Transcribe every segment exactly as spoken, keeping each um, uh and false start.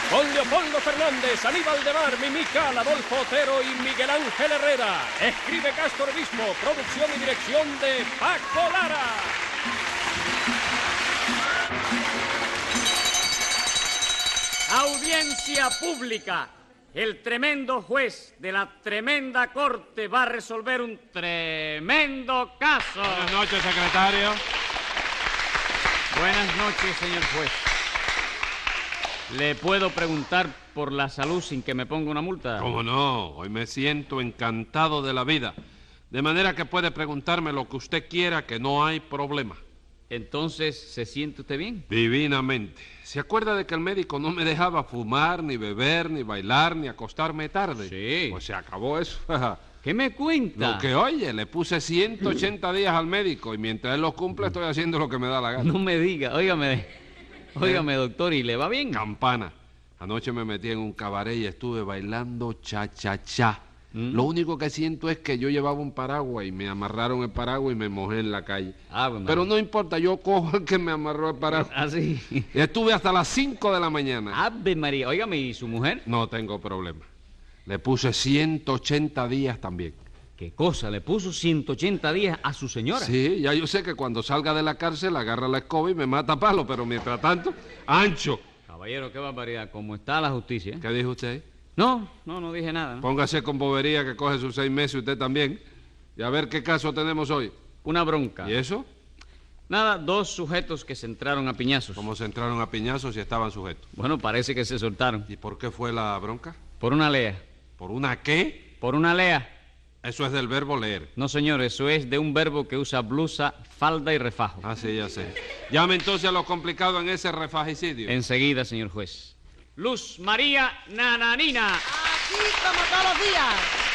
con Leopoldo Fernández, Aníbal de Mar, Mimical, Adolfo Otero y Miguel Ángel Herrera. Escribe Castro Obispo, producción y dirección de Paco Lara. Audiencia pública. El tremendo juez de la tremenda corte va a resolver un tremendo caso. Buenas noches, secretario. Buenas noches, señor juez. ¿Le puedo preguntar por la salud sin que me ponga una multa? ¿Cómo no? Hoy me siento encantado de la vida. De manera que puede preguntarme lo que usted quiera, que no hay problema. Entonces, ¿se siente usted bien? Divinamente. ¿Se acuerda de que el médico no me dejaba fumar, ni beber, ni bailar, ni acostarme tarde? Sí. Pues se acabó eso. ¿Qué me cuenta? Lo que oye, le puse ciento ochenta días al médico y mientras él los cumple estoy haciendo lo que me da la gana. No me diga, óigame, óigame, doctor, ¿y le va bien? Campana. Anoche me metí en un cabaret y estuve bailando cha-cha-cha. ¿Mm? Lo único que siento es que yo llevaba un paraguas y me amarraron el paraguas y me mojé en la calle. Ah, bueno. Pero no importa, yo cojo el que me amarró el paraguas. ¿Ah, sí? Y estuve hasta las cinco de la mañana. Ave María, óigame, ¿y su mujer? No tengo problema. Le puse ciento ochenta días también. ¿Qué cosa? ¿Le puso ciento ochenta días a su señora? Sí, ya yo sé que cuando salga de la cárcel agarra la escoba y me mata a palo, pero mientras tanto, ancho. Caballero, qué barbaridad. ¿Cómo está la justicia? ¿Qué dijo usted? No, no, no dije nada, ¿no? Póngase con bobería que coge sus seis meses usted también. Y a ver qué caso tenemos hoy. Una bronca. ¿Y eso? Nada, dos sujetos que se entraron a piñazos. ¿Cómo se entraron a piñazos y estaban sujetos? Bueno, parece que se soltaron. ¿Y por qué fue la bronca? Por una lea. ¿Por una qué? Por una lea. Eso es del verbo leer. No, señor, eso es de un verbo que usa blusa, falda y refajo. Ah, sí, ya sé. Llame entonces a lo complicado en ese refagicidio. Enseguida, señor juez. Luz María Nananina. Aquí como todos los días.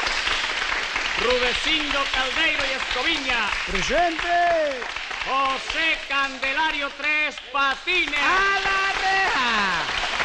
Rudecindo Caldeiro y Escoviña. ¡Presente! José Candelario Tres Patines. ¡A la reja!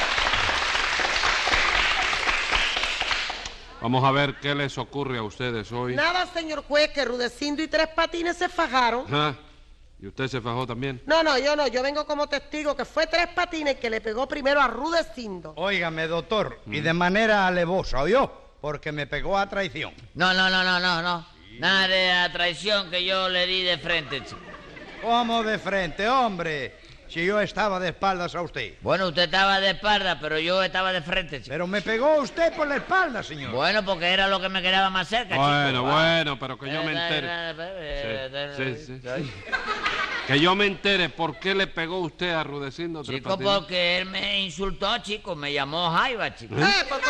Vamos a ver qué les ocurre a ustedes hoy. Nada, señor juez, que Rudecindo y Tres Patines se fajaron. Ah, ¿y usted se fajó también? No, no, yo no, yo vengo como testigo que fue Tres Patines que le pegó primero a Rudecindo. Óigame, doctor, y de manera alevosa, ¿oyó? Porque me pegó a traición. No, no, no, no, no, no. Nada de la traición que yo le di de frente, chico. ¿Cómo de frente, hombre? Si yo estaba de espaldas a usted. Bueno, usted estaba de espalda, pero yo estaba de frente, chico. Pero me pegó usted por la espalda, señor. Bueno, porque era lo que me quedaba más cerca, Bueno, chico. bueno, pero que yo me entere. Sí, sí, sí. Que yo me entere por qué le pegó usted a Rudecindo Tres Chico, Patines. porque él me insultó, chico, me llamó Jaiba, chico. Eh, porque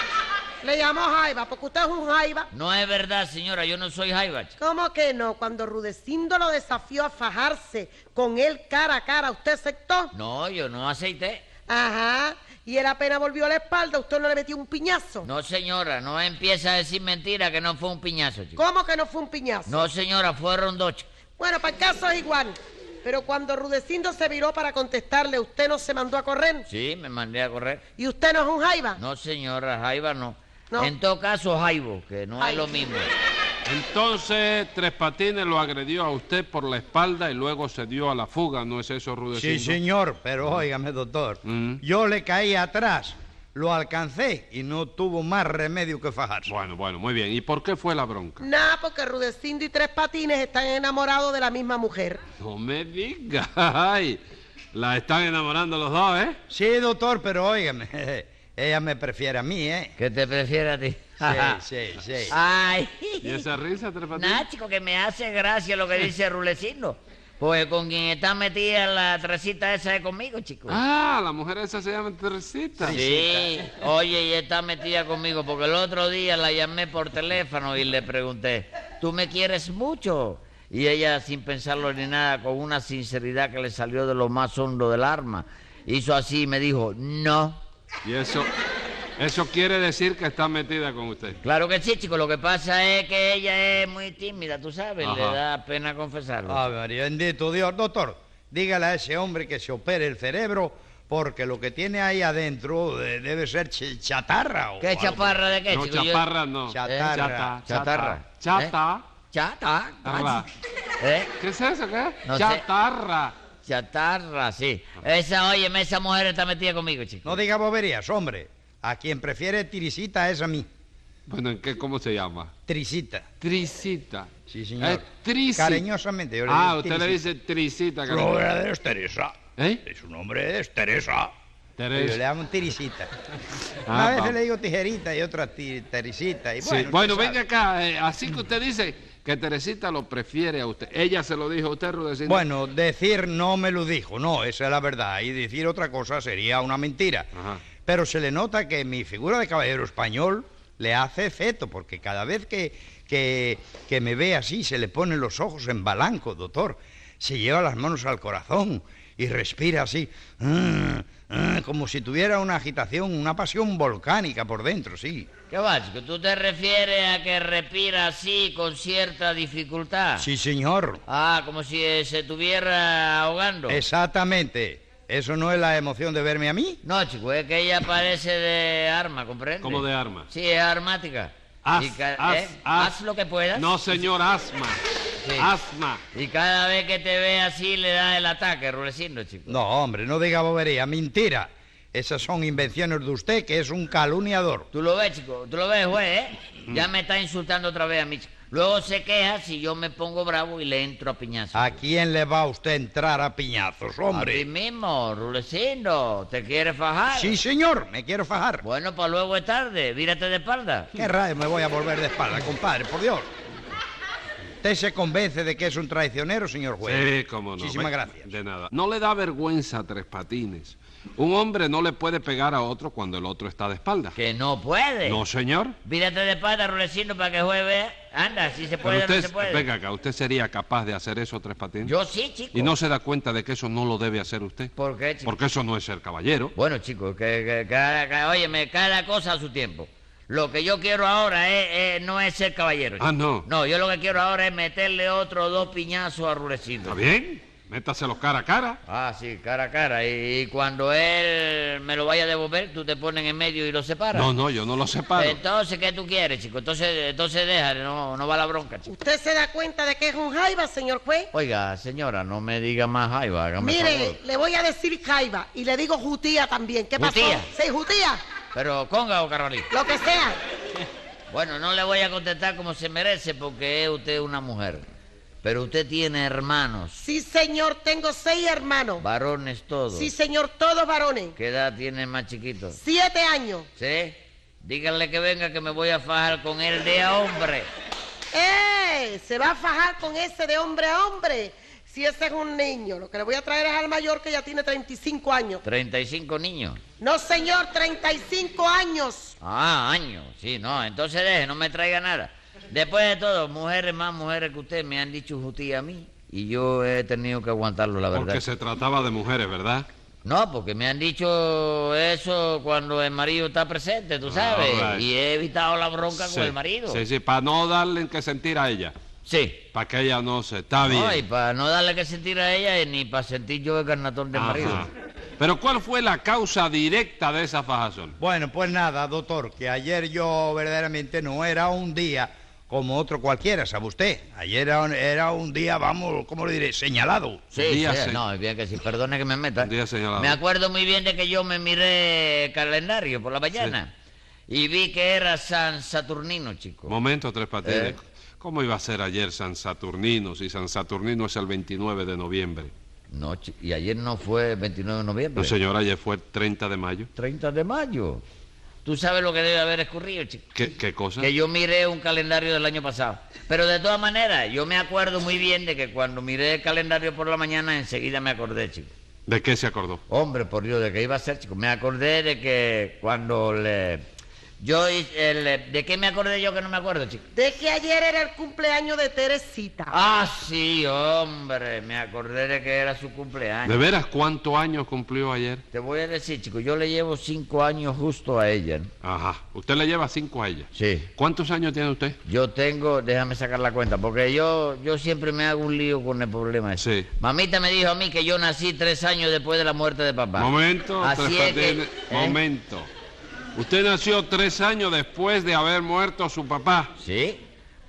le llamó Jaiba, porque usted es un Jaiba. No es verdad, señora, yo no soy Jaiba, chico. ¿Cómo que no? Cuando Rudecindo lo desafió a fajarse con él cara a cara, ¿usted aceptó? No, yo no aceité. Ajá. Y él apenas volvió a la espalda, ¿usted no le metió un piñazo? No, señora, no empieza a decir mentira que no fue un piñazo, chico. ¿Cómo que no fue un piñazo? No, señora, fueron dos, chico. Bueno, para el caso es igual. Pero cuando Rudecindo se viró para contestarle, ¿usted no se mandó a correr? Sí, me mandé a correr. ¿Y usted no es un Jaiba? No, señora, Jaiba no. No. En todo caso, Jaibo, que no es Jaibo. lo mismo. Entonces, Tres Patines lo agredió a usted por la espalda y luego se dio a la fuga, ¿no es eso, Rudecindo? Sí, señor, pero óigame, doctor. Mm. Yo le caí atrás, lo alcancé y no tuvo más remedio que fajarse. Bueno, bueno, muy bien. ¿Y por qué fue la bronca? Nada, porque Rudecindo y Tres Patines están enamorados de la misma mujer. No me diga. Ay, la están enamorando los dos, ¿eh? Sí, doctor, pero óigame, ella me prefiere a mí, ¿eh? ¿Qué te prefiere a ti? Sí, sí, sí. Ay. ¿Y esa risa, Tres Patines? Nada, chico, que me hace gracia lo que dice Rudecindo. Pues con quien está metida la tresita esa es conmigo, chico. Ah, la mujer esa se llama Teresita. Sí, oye, y está metida conmigo porque el otro día la llamé por teléfono y le pregunté, ¿tú me quieres mucho? Y ella, sin pensarlo ni nada, con una sinceridad que le salió de lo más hondo del alma, hizo así y me dijo, no. Y eso, eso quiere decir que está metida con usted. Claro que sí, chico, lo que pasa es que ella es muy tímida, tú sabes, Ajá. le da pena confesarlo. Ave María, bendito Dios. Doctor, dígale a ese hombre que se opere el cerebro porque lo que tiene ahí adentro eh, debe ser ch- chatarra. O ¿Qué algo. chaparra de qué, No, chico? Yo- chaparra no. Chatarra. Chata, Chatarra. Chata. Chata. Arra. ¿Eh? ¿Qué es eso, qué? No sé. Chatarra. chatarra, sí. Esa, óyeme, esa mujer está metida conmigo, chico. No diga boberías, hombre. A quien prefiere Tirisita es a mí. Bueno, ¿en qué? ¿Cómo se llama? Trisita. Trisita. Sí, señor. Es Trisi. Cariñosamente yo le Ah, digo usted le Tirisita. dice Trisita. Su nombre verdadero es Teresa. ¿Eh? Su nombre es Teresa. Teresa. Yo le llamo Tirisita. Ah, Una vez vamos. le digo tijerita y otra ti- Teresita. Y Sí. bueno, Bueno, usted venga sabe. acá. eh, así que usted dice que Teresita lo prefiere a usted. ¿Ella se lo dijo a usted, Rudecindo? Bueno, decir no me lo dijo, no, esa es la verdad. Y decir otra cosa sería una mentira. Ajá. Pero se le nota que mi figura de caballero español le hace efecto, porque cada vez que, que, que me ve así se le ponen los ojos en balanco, doctor. Se lleva las manos al corazón y respira así, mm, mm, como si tuviera una agitación, una pasión volcánica por dentro, sí. ¿Qué va, chico? ¿Tú te refieres a que respira así con cierta dificultad? Sí, señor. Ah, como si eh, se estuviera ahogando. Exactamente. ¿Eso no es la emoción de verme a mí? No, chico, es que ella parece de arma, ¿comprende? ¿Cómo de arma? Sí, es armática. Haz, Y ca- haz, ¿eh? haz. Haz lo que puedas. No, señor, asma. Sí. Asma. Y cada vez que te ve así le da el ataque, Rulecindo, chico. No, hombre, no diga bobería, mentira. Esas son invenciones de usted, que es un calumniador. Tú lo ves, chico, tú lo ves, juez, ¿eh? Ya me está insultando otra vez a mí, chico. Luego se queja si yo me pongo bravo y le entro a piñazos. ¿A quién le va usted a entrar a piñazos, A ti hombre? mismo, Rulecindo. ¿Te quieres fajar? Sí, señor, me quiero fajar. Bueno, pues luego es tarde. Vírate de espalda. ¿Qué rayos me voy a volver de espalda, compadre? Por Dios. ¿Usted se convence de que es un traicionero, señor juez? Sí, cómo no. Muchísimas Ve- gracias. De nada. No le da vergüenza a Tres Patines. Un hombre no le puede pegar a otro cuando el otro está de espalda. Que no puede. No, señor. Vírate de espalda, Rulecindo, para que el juez vea. Anda, si se puede Pero o no usted, se puede. venga acá, ¿usted sería capaz de hacer eso, Tres Patines? Yo sí, chico. ¿Y no se da cuenta de que eso no lo debe hacer usted? ¿Por qué, chico? Porque eso no es ser caballero. Bueno, chicos, que, que cada, cada- óyeme, cada cosa a su tiempo. Lo que yo quiero ahora es, es- no es ser caballero. Ah, chico. no. No, yo lo que quiero ahora es meterle otros dos piñazos a Rulecindo. ¿Está bien? Métaselo cara a cara. Ah, sí, cara a cara. Y, y cuando él me lo vaya a devolver, tú te pones en medio y lo separas. No, no, yo no lo separo. Entonces, ¿qué tú quieres, chico? Entonces, entonces déjale, no, no va la bronca, chico. ¿Usted se da cuenta de que es un jaiba, señor juez? Oiga, señora, no me diga más jaiba, hágame favor. Mire, le voy a decir jaiba y le digo jutía también. ¿Qué ¿Jutía? pasó? Sí, jutía, Pero conga o carolina. lo que sea. Bueno, no le voy a contestar como se merece porque es usted una mujer. Pero usted tiene hermanos, Sí, señor, tengo seis hermanos. varones todos. Sí, señor, todos varones. ¿Qué edad tiene el más chiquito? Siete años. ¿Sí? Díganle que venga que me voy a fajar con él de a hombre. ¡Eh! Se va a fajar con ese de hombre a hombre. Si ese es un niño, lo que le voy a traer es al mayor que ya tiene treinta y cinco años. treinta y cinco niños. No, señor, treinta y cinco años. Ah, años. Sí, no, entonces deje, no me traiga nada. Después de todo, mujeres más mujeres que usted me han dicho jutía a mí. Y yo he tenido que aguantarlo, la verdad. Porque se trataba de mujeres, ¿verdad? No, porque me han dicho eso cuando el marido está presente, tú sabes. All right. Y he evitado la bronca Sí, con el marido. Sí, sí, para no darle que sentir a ella. Sí. Para que ella no se... Está bien. No, y para no darle que sentir a ella y ni para sentir yo el carnatón del Ajá. marido. Pero ¿cuál fue la causa directa de esa fajazón? Bueno, pues nada, doctor, que ayer yo verdaderamente no era un día como otro cualquiera, ¿sabe usted? Ayer era un, era un día, vamos, ¿cómo le diré? Señalado. Sí, Día sí, se- no, es bien que sí, perdone que me meta. Un día señalado. Me acuerdo muy bien de que yo me miré el calendario por la mañana y vi que era San Saturnino, chico. Momento, Tres Patines. Eh. ¿Cómo iba a ser ayer San Saturnino si San Saturnino es el veintinueve de noviembre? No, chi- y ayer no fue veintinueve de noviembre. No, señor, ayer fue el treinta de mayo. treinta de mayo. ¿Tú sabes lo que debe haber escurrido, chico? ¿Qué, qué cosa? Que yo miré un calendario del año pasado. Pero de todas maneras, yo me acuerdo muy bien de que cuando miré el calendario por la mañana, enseguida me acordé, chico. ¿De qué se acordó? Hombre, por Dios, ¿de qué iba a ser, chico? Me acordé de que cuando le... Yo, hice el- ¿de qué me acordé yo que no me acuerdo, chico? De que ayer era el cumpleaños de Teresita. Ah, sí, hombre, me acordé de que era su cumpleaños. ¿De veras cuántos años cumplió ayer? Te voy a decir, chico, yo le llevo cinco años justo a ella, ¿no? Ajá. Usted le lleva cinco a ella. Sí. ¿Cuántos años tiene usted? Yo tengo, déjame sacar la cuenta, porque yo, yo siempre me hago un lío con el problema ese. Sí. Mamita me dijo a mí que yo nací tres años después de la muerte de papá. Momento, Así Tres es que... Patines, ¿eh? momento. Usted nació tres años después de haber muerto su papá. Sí,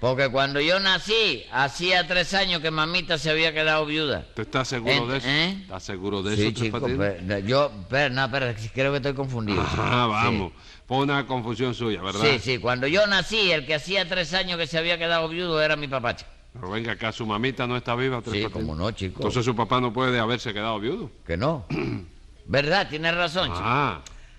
Porque cuando yo nací, hacía tres años que mamita se había quedado viuda. ¿Tú estás seguro Ent- de eso? ¿eh? ¿Estás seguro de Sí, eso, Tres chico, Patines? pero, yo, pero, no, pero creo que estoy confundido. chico. Ah, vamos. Sí. Fue una confusión suya, ¿verdad? Sí, sí, cuando yo nací, el que hacía tres años que se había quedado viudo era mi papá, chico. Pero venga acá, su mamita no está viva, Tres Sí, Patines. cómo no, chico. Entonces su papá no puede haberse quedado viudo. Que no. ¿Verdad? Tienes razón, chico. Ah,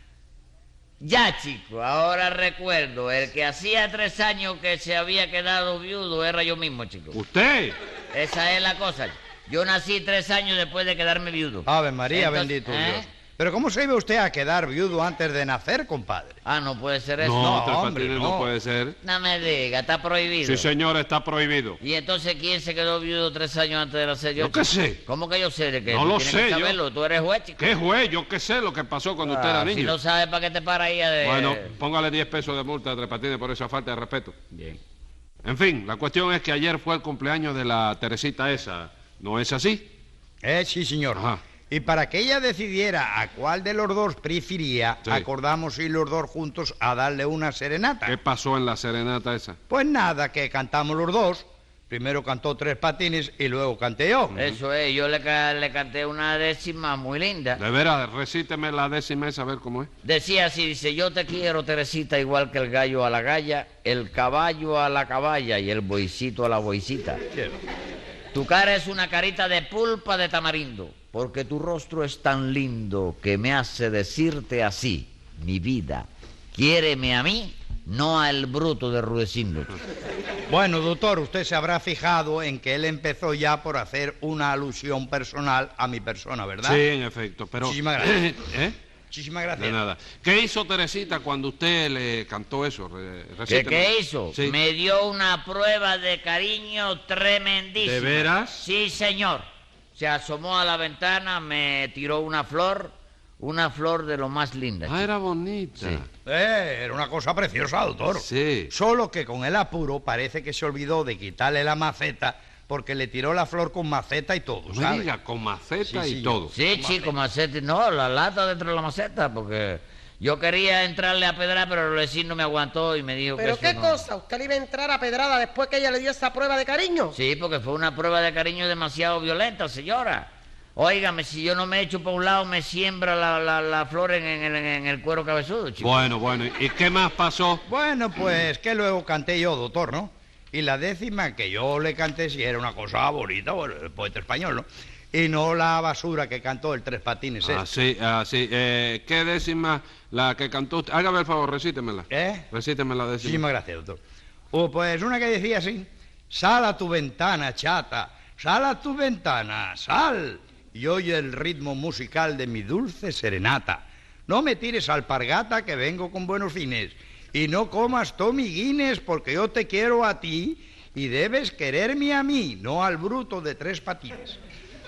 Ya, chico, ahora recuerdo, el que hacía tres años que se había quedado viudo era yo mismo, chico. ¿usted? Esa es la cosa. Yo nací tres años después de quedarme viudo. Ave María, Entonces, bendito ¿eh? Dios. Pero ¿cómo se iba usted a quedar viudo antes de nacer, compadre? Ah, no puede ser eso. No, No, Tres hombre, Patines no. no. puede ser. No me diga, está prohibido. Sí, señor, está prohibido. ¿Y entonces quién se quedó viudo tres años antes de nacer yo? Yo qué chico? sé. ¿Cómo que yo sé de qué? No Tú lo tienes sé, que yo. saberlo. Tú eres juez, chico. ¿Qué juez? Yo qué sé lo que pasó cuando usted Ah, era Si niño. no sabes para qué te para ahí de... Bueno, póngale diez pesos de multa a Tres Patines por esa falta de respeto. Bien. En fin, la cuestión es que ayer fue el cumpleaños de la Teresita esa. ¿No es así? Eh, sí, señor. Ajá. Y para que ella decidiera a cuál de los dos prefería, Sí. acordamos ir los dos juntos a darle una serenata. ¿Qué pasó en la serenata esa? Pues nada, que cantamos los dos. Primero cantó Tres Patines y luego canté yo. Eso es, yo le, ca- le canté una décima muy linda. De veras, recíteme la décima esa, a ver cómo es. Decía así, dice, yo te quiero, Teresita, igual que el gallo a la galla, el caballo a la caballa y el boicito a la boicita. Tu cara es una carita de pulpa de tamarindo, porque tu rostro es tan lindo que me hace decirte así, mi vida, quiéreme a mí, no al bruto de Rudecindo. Bueno, doctor, usted se habrá fijado en que él empezó ya por hacer una alusión personal a mi persona, ¿verdad? Sí, en efecto, pero... Muchísimas gracias. ¿Eh? Muchísimas De gracias. nada. ¿Qué hizo Teresita cuando usted le cantó eso? Re- ¿Qué, recíteme. qué hizo? Sí. Me dio una prueba de cariño tremendísima. ¿De veras? Sí, señor. Se asomó a la ventana, me tiró una flor, una flor de lo más linda. Ah, era bonita. Sí. Eh, era una cosa preciosa, doctor. Sí. Solo que con el apuro parece que se olvidó de quitarle la maceta porque le tiró la flor con maceta y todo, No ¿sabe? me diga, con maceta Sí, y sí, todo. Sí, chico, maceta. No, la lata dentro de la maceta, porque yo quería entrarle a pedrar, pero el vecino me aguantó y me dijo ¿Pero que qué eso no. cosa? ¿Usted le iba a entrar a pedrada después que ella le dio esa prueba de cariño? Sí, porque fue una prueba de cariño demasiado violenta, señora. Óigame, si yo no me echo para un lado, me siembra la, la, la flor en, en el, en el cuero cabezudo, chico. Bueno, bueno. ¿Y qué más pasó? Bueno, pues que luego canté yo, doctor, ¿no? Y la décima que yo le canté sí era una cosa bonita, bueno, el poeta español, ¿no? Y no la basura que cantó el Tres Patines. Ah, este. sí, ah, sí. Eh, ¿Qué décima la que cantó usted? Hágame el favor, recítemela. ¿Eh? Recíteme la décima. Muchísimas gracias, doctor. Oh, pues una que decía así: sal a tu ventana, chata, sal a tu ventana, sal, y oye el ritmo musical de mi dulce serenata. No me tires alpargata que vengo con buenos fines, y no comas Tommy Guinness porque yo te quiero a ti y debes quererme a mí, no al bruto de Tres Patines.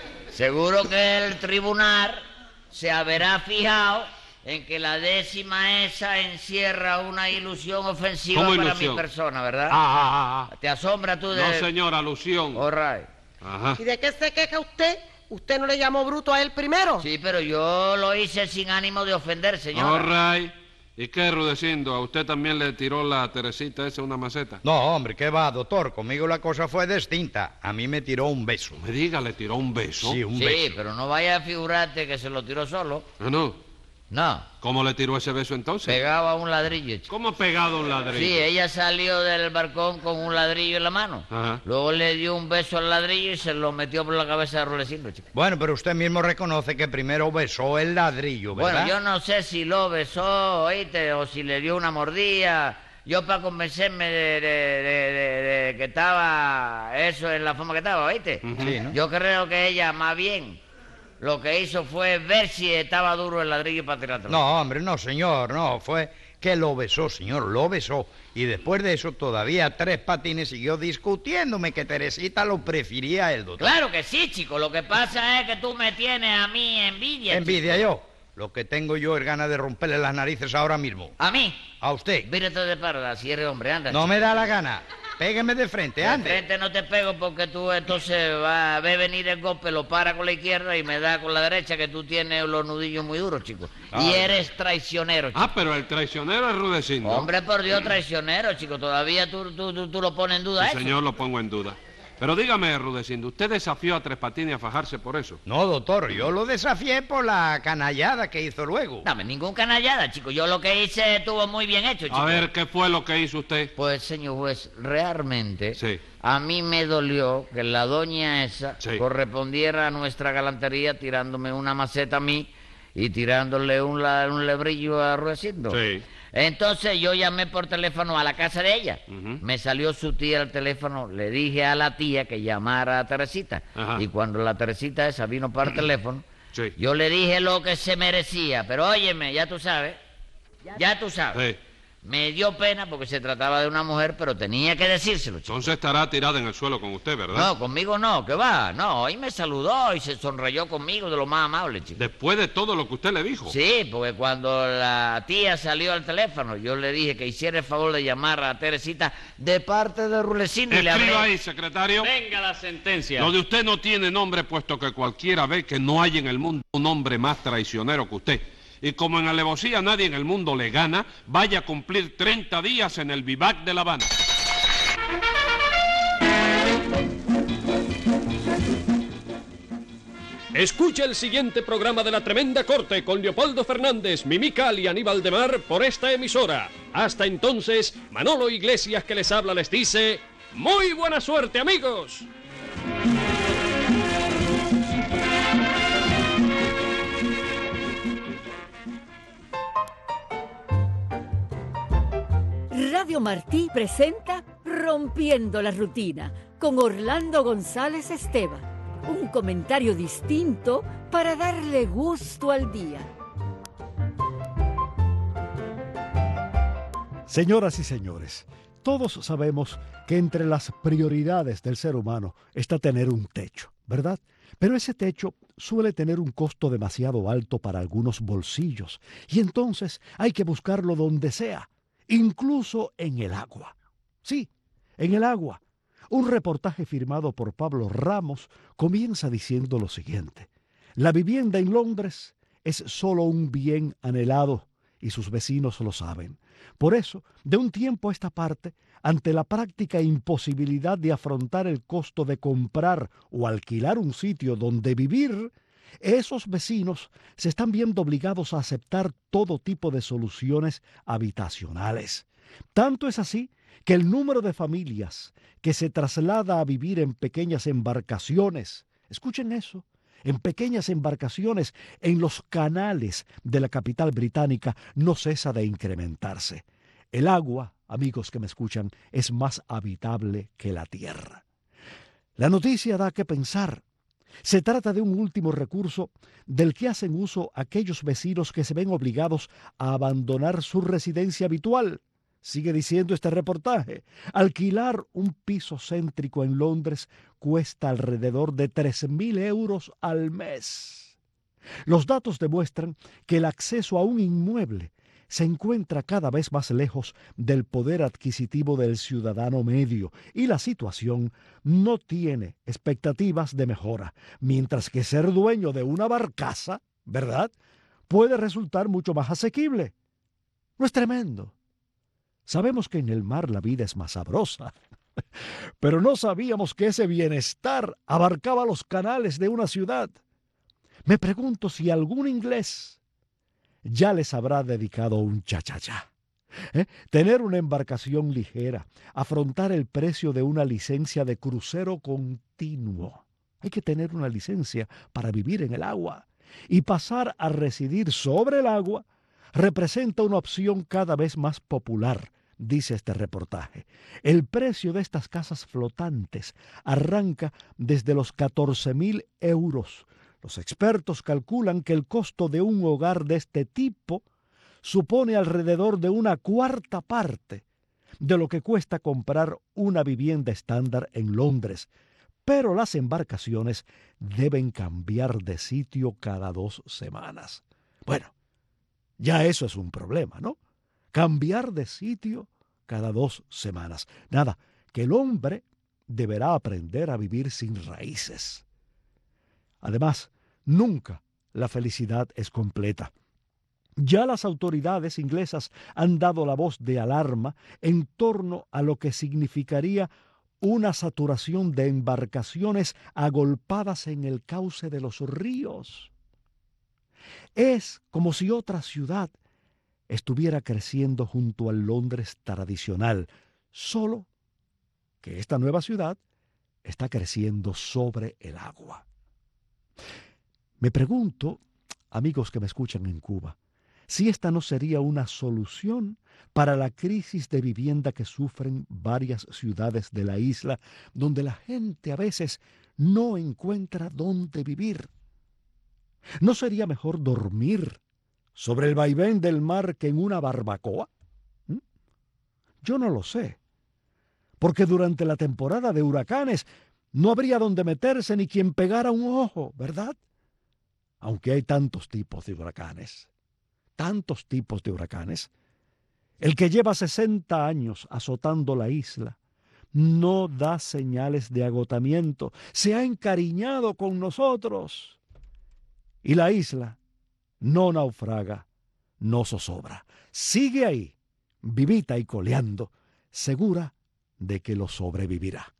Seguro que el tribunal se habrá fijado en que la décima esa encierra una ilusión ofensiva ¿Cómo para ilusión? mi persona, ¿verdad? Ah, ah, ah, ¿Te asombra tú ah. de...? No, señor, alusión. All right. Ajá. ¿Y de qué se queja usted? ¿Usted no le llamó bruto a él primero? Sí, pero yo lo hice sin ánimo de ofender, señora. All right. ¿Y qué, Rudecindo? ¿A usted también le tiró la Teresita esa una maceta? No, hombre, ¿qué va, doctor? Conmigo la cosa fue distinta. A mí me tiró un beso. No me diga, le tiró un beso. Sí, un Sí, beso. pero no vaya a figurarte que se lo tiró solo. Ah, no. No, ¿Cómo le tiró ese beso entonces? pegaba a un ladrillo, chico. ¿Cómo pegado a un ladrillo? Sí, ella salió del balcón con un ladrillo en la mano. Ajá. Luego le dio un beso al ladrillo y se lo metió por la cabeza de Rudecindo, chico. Bueno, pero usted mismo reconoce que primero besó el ladrillo, ¿verdad? Bueno, yo no sé si lo besó, oíste, o si le dio una mordida. Yo para convencerme de, de- de- de- de que estaba eso en la forma que estaba, oíste. Sí, ¿no? Yo creo que ella más bien lo que hizo fue ver si estaba duro el ladrillo para tirarlo. No, hombre, no, señor, no, fue que lo besó, señor, lo besó. Y después de eso todavía Tres Patines siguió discutiéndome que Teresita lo prefería a él, doctor. Claro que sí, chico. Lo que pasa es que tú me tienes a mí envidia. Envidia chico. yo. Lo que tengo yo es ganas de romperle las narices ahora mismo. ¿A mí? A usted. Vírate de parda, si eres hombre, anda. No me da la gana. pégueme de frente, De ande. frente no te pego porque tú entonces vas a ver venir el golpe, lo para con la izquierda y me da con la derecha, que tú tienes los nudillos muy duros, chico. Y Ay. eres traicionero, chico. Ah, pero el traicionero es Rudecindo. Hombre, por Dios, traicionero, chico. Todavía tú, tú, tú, tú lo pones en duda, Sí, eso. señor, lo pongo en duda. Pero dígame, Rudecindo, ¿usted desafió a Tres Patines a fajarse por eso? No, doctor, yo lo desafié por la canallada que hizo luego. Dame ningún canallada, chico. Yo lo que hice estuvo muy bien hecho, chico. A ver, ¿qué fue lo que hizo usted? Pues, señor juez, realmente Sí. a mí me dolió que la doña esa Sí. correspondiera a nuestra galantería tirándome una maceta a mí y tirándole un, la- un lebrillo a Ruecindo. Sí. Entonces yo llamé por teléfono a la casa de ella. Ujú. Me salió su tía al teléfono, le dije a la tía que llamara a Teresita. Ajá. Y cuando la Teresita esa vino para el teléfono, Sí. yo le dije lo que se merecía. Pero óyeme, ya tú sabes, ya tú sabes. Sí. Me dio pena porque se trataba de una mujer, pero tenía que decírselo, chico. Entonces estará tirada en el suelo con usted, ¿verdad? No, conmigo no, que va, no, ahí me saludó y se sonrayó conmigo de lo más amable, chico. Después de todo lo que usted le dijo. Sí, porque cuando la tía salió al teléfono, yo le dije que hiciera el favor de llamar a Teresita de parte de Rulecindo y le hablé. Escriba ahí, secretario. Venga la sentencia. Lo de usted no tiene nombre, puesto que cualquiera ve que no hay en el mundo un hombre más traicionero que usted. Y como en alevosía nadie en el mundo le gana, vaya a cumplir treinta días en el Vivac de La Habana. Escucha el siguiente programa de La Tremenda Corte con Leopoldo Fernández, Mimical y Aníbal de Mar por esta emisora. Hasta entonces, Manolo Iglesias que les habla les dice, ¡muy buena suerte, amigos! Radio Martí presenta Rompiendo la Rutina con Orlando González Esteban. Un comentario distinto para darle gusto al día. Señoras y señores, todos sabemos que entre las prioridades del ser humano está tener un techo, ¿verdad? Pero ese techo suele tener un costo demasiado alto para algunos bolsillos y entonces hay que buscarlo donde sea, incluso en el agua. Sí, en el agua. Un reportaje firmado por Pablo Ramos comienza diciendo lo siguiente: la vivienda en Londres es solo un bien anhelado y sus vecinos lo saben. Por eso, de un tiempo a esta parte, ante la práctica imposibilidad de afrontar el costo de comprar o alquilar un sitio donde vivir, esos vecinos se están viendo obligados a aceptar todo tipo de soluciones habitacionales. Tanto es así que el número de familias que se traslada a vivir en pequeñas embarcaciones, escuchen eso, en pequeñas embarcaciones en los canales de la capital británica, no cesa de incrementarse. El agua, amigos que me escuchan, es más habitable que la tierra. La noticia da que pensar. Se trata de un último recurso del que hacen uso aquellos vecinos que se ven obligados a abandonar su residencia habitual. Sigue diciendo este reportaje, alquilar un piso céntrico en Londres cuesta alrededor de tres mil euros al mes. Los datos demuestran que el acceso a un inmueble se encuentra cada vez más lejos del poder adquisitivo del ciudadano medio y la situación no tiene expectativas de mejora, mientras que ser dueño de una barcaza, ¿verdad?, puede resultar mucho más asequible. ¿No es tremendo? Sabemos que en el mar la vida es más sabrosa, pero no sabíamos que ese bienestar abarcaba los canales de una ciudad. Me pregunto si algún inglés ya les habrá dedicado un cha-cha-cha. ¿Eh? Tener una embarcación ligera, afrontar el precio de una licencia de crucero continuo. Hay que tener una licencia para vivir en el agua. Y pasar a residir sobre el agua representa una opción cada vez más popular, dice este reportaje. El precio de estas casas flotantes arranca desde los catorce mil euros. Los expertos calculan que el costo de un hogar de este tipo supone alrededor de una cuarta parte de lo que cuesta comprar una vivienda estándar en Londres. Pero las embarcaciones deben cambiar de sitio cada dos semanas. Bueno, ya eso es un problema, ¿no? Cambiar de sitio cada dos semanas. Nada, que el hombre deberá aprender a vivir sin raíces. Además, nunca la felicidad es completa. Ya las autoridades inglesas han dado la voz de alarma en torno a lo que significaría una saturación de embarcaciones agolpadas en el cauce de los ríos. Es como si otra ciudad estuviera creciendo junto al Londres tradicional, solo que esta nueva ciudad está creciendo sobre el agua. Me pregunto, amigos que me escuchan en Cuba, si esta no sería una solución para la crisis de vivienda que sufren varias ciudades de la isla, donde la gente a veces no encuentra dónde vivir. ¿No sería mejor dormir sobre el vaivén del mar que en una barbacoa? ¿Mm? Yo no lo sé, porque durante la temporada de huracanes no habría dónde meterse ni quien pegara un ojo, ¿verdad? Aunque hay tantos tipos de huracanes, tantos tipos de huracanes. El que lleva sesenta años azotando la isla no da señales de agotamiento, se ha encariñado con nosotros. Y la isla no naufraga, no zozobra. Sigue ahí, vivita y coleando, segura de que lo sobrevivirá.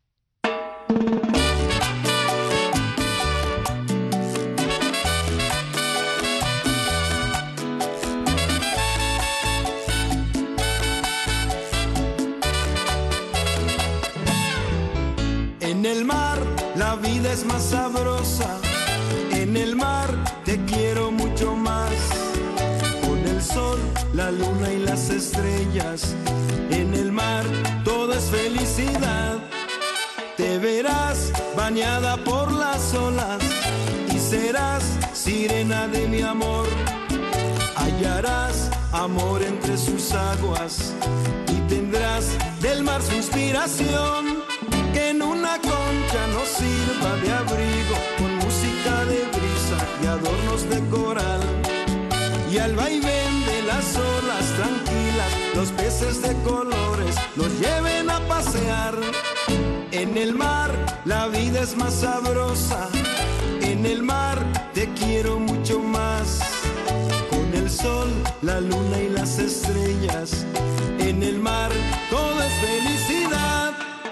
En el mar la vida es más sabrosa, en el mar te quiero mucho más. Con el sol, la luna y las estrellas, en el mar todo es felicidad. Te verás bañada por las olas y serás sirena de mi amor. Hallarás amor entre sus aguas y tendrás del mar su inspiración. Que en una concha nos sirva de abrigo, con música de brisa y adornos de coral. Y al vaivén de las olas tranquilas, los peces de colores nos lleven a pasear. En el mar la vida es más sabrosa, en el mar te quiero mucho más. Con el sol, la luna y las estrellas, en el mar todo es felicidad.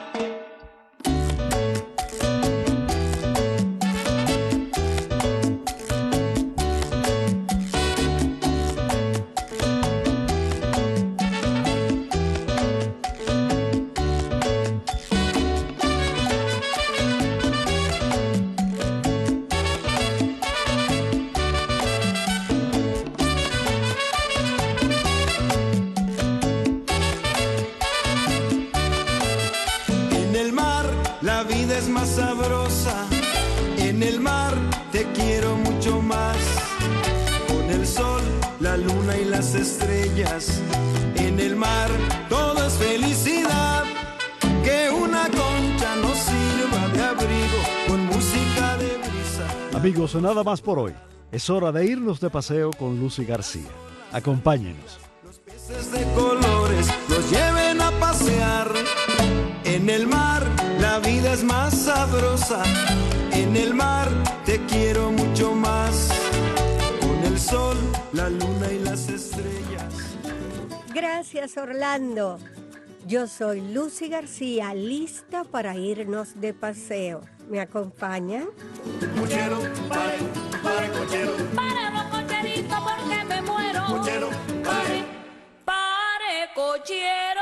Es más sabrosa, en el mar te quiero mucho más. Con el sol, la luna y las estrellas, en el mar todo es felicidad. Que una concha nos sirva de abrigo, con música de brisa. Amigos, nada más por hoy. Es hora de irnos de paseo con Lucy García. Acompáñenos. Los peces de colores los lleven a pasear. En el mar la vida es más sabrosa, en el mar te quiero mucho más. Con el sol, la luna y las estrellas. Gracias, Orlando. Yo soy Lucy García, lista para irnos de paseo. ¿Me acompañan? Cochero, pare, pare, cochero. Para los cocheritos porque me muero. Cochero, pare, pare, cochero.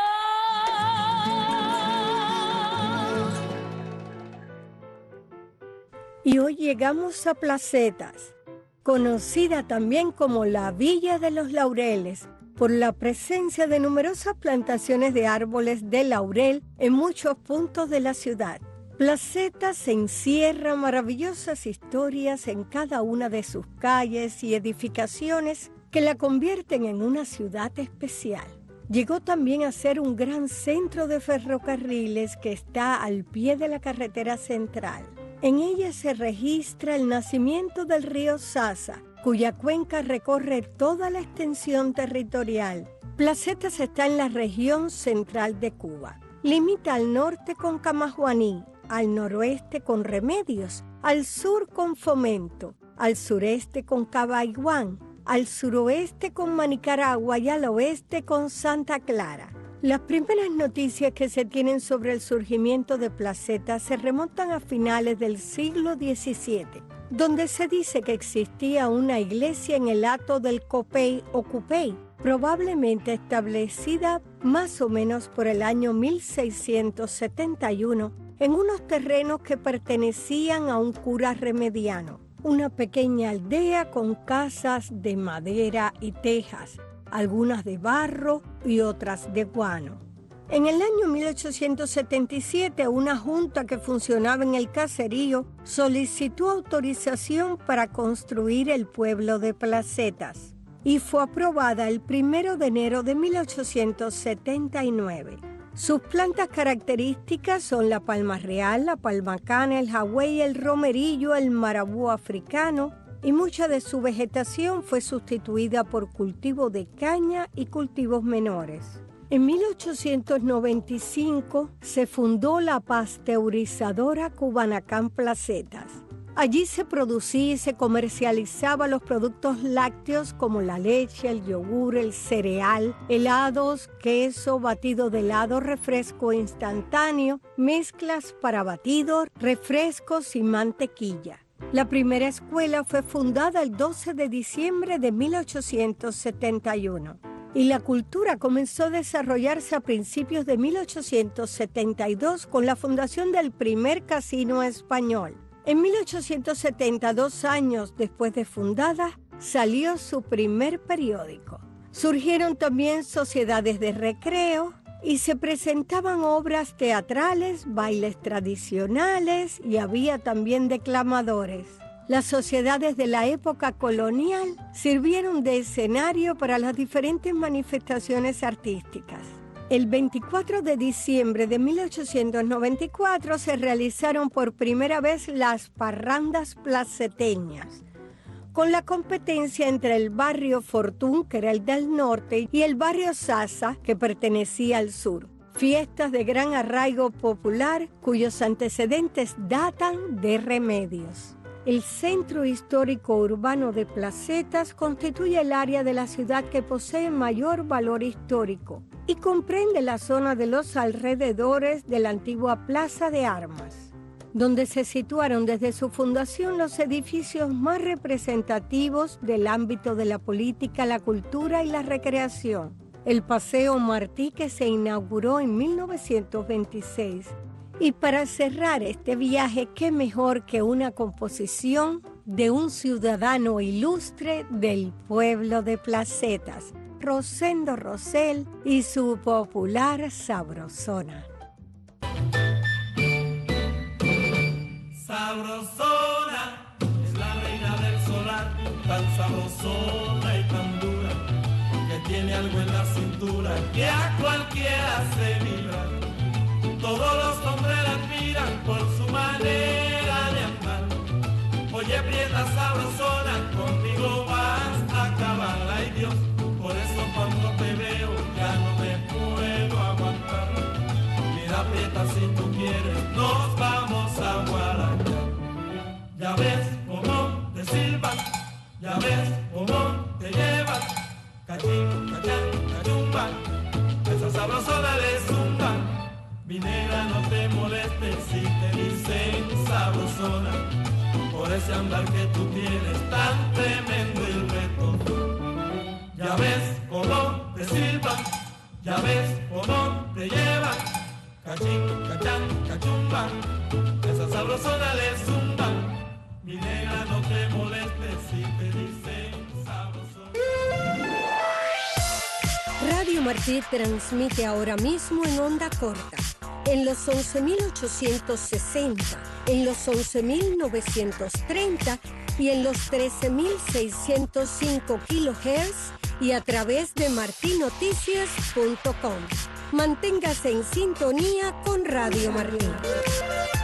Y hoy llegamos a Placetas, conocida también como la Villa de los Laureles, por la presencia de numerosas plantaciones de árboles de laurel en muchos puntos de la ciudad. Placetas encierra maravillosas historias en cada una de sus calles y edificaciones que la convierten en una ciudad especial. Llegó también a ser un gran centro de ferrocarriles que está al pie de la carretera central. En ella se registra el nacimiento del río Sasa, cuya cuenca recorre toda la extensión territorial. Placetas está en la región central de Cuba. Limita al norte con Camajuaní, al noroeste con Remedios, al sur con Fomento, al sureste con Cabaiguán, al suroeste con Manicaragua y al oeste con Santa Clara. Las primeras noticias que se tienen sobre el surgimiento de Placetas se remontan a finales del siglo diecisiete, donde se dice que existía una iglesia en el hato del Copey o Cupey, probablemente establecida más o menos por el año mil seiscientos setenta y uno en unos terrenos que pertenecían a un cura remediano, una pequeña aldea con casas de madera y tejas, algunas de barro y otras de guano. En el año mil ochocientos setenta y siete, una junta que funcionaba en el caserío solicitó autorización para construir el pueblo de Placetas y fue aprobada el primero de enero de mil ochocientos setenta y nueve. Sus plantas características son la palma real, la palma cana, el jagüey, el romerillo, el marabú africano, y mucha de su vegetación fue sustituida por cultivo de caña y cultivos menores. En mil ochocientos noventa y cinco se fundó la pasteurizadora Cubanacán Placetas. Allí se producía y se comercializaba los productos lácteos como la leche, el yogur, el cereal, helados, queso, batido de helado, refresco instantáneo, mezclas para batidos, refrescos y mantequilla. La primera escuela fue fundada el doce de diciembre de mil ochocientos setenta y uno y la cultura comenzó a desarrollarse a principios de mil ochocientos setenta y dos con la fundación del primer casino español. En mil ochocientos setenta, dos años después de fundada, salió su primer periódico. Surgieron también sociedades de recreo y se presentaban obras teatrales, bailes tradicionales y había también declamadores. Las sociedades de la época colonial sirvieron de escenario para las diferentes manifestaciones artísticas. El veinticuatro de diciembre de mil ochocientos noventa y cuatro se realizaron por primera vez las parrandas placeteñas, con la competencia entre el barrio Fortún, que era el del norte, y el barrio Sasa, que pertenecía al sur. Fiestas de gran arraigo popular, cuyos antecedentes datan de Remedios. El centro histórico urbano de Placetas constituye el área de la ciudad que posee mayor valor histórico y comprende la zona de los alrededores de la antigua Plaza de Armas, donde se situaron desde su fundación los edificios más representativos del ámbito de la política, la cultura y la recreación. El Paseo Martí, que se inauguró en mil novecientos veintiséis. Y para cerrar este viaje, qué mejor que una composición de un ciudadano ilustre del pueblo de Placetas, Rosendo Rosell y su popular Sabrosona. Sabrosona es la reina del solar, tan sabrosona y tan dura, que tiene algo en la cintura que a cualquiera se vibra. Todos los hombres la admiran por su manera de andar. Oye, prieta sabrosona, conmigo vas a acabar. Ay Dios, por eso cuando te veo ya no me puedo aguantar. Mira, prieta, si tú quieres nos vamos a guarañar. Ya ves cómo te silban, ya ves cómo te llevan. Cachín, cachán, cachumba, esa sabrosona de zumba. Mi negra, no te molestes si te dicen sabrosona, por ese andar que tú tienes tan tremendo y reto. Ya ves cómo te silban, ya ves cómo te llevan. Cachín, cachán, cachumba, esa sabrosona de zumba. Mi negra, no te molestes si te dicen sabrosona. Radio Martí transmite ahora mismo en onda corta, en los once mil ochocientos sesenta, en los once mil novecientos treinta y en los trece mil seiscientos cinco kilohertz y a través de marti noticias punto com. Manténgase en sintonía con Radio Martí.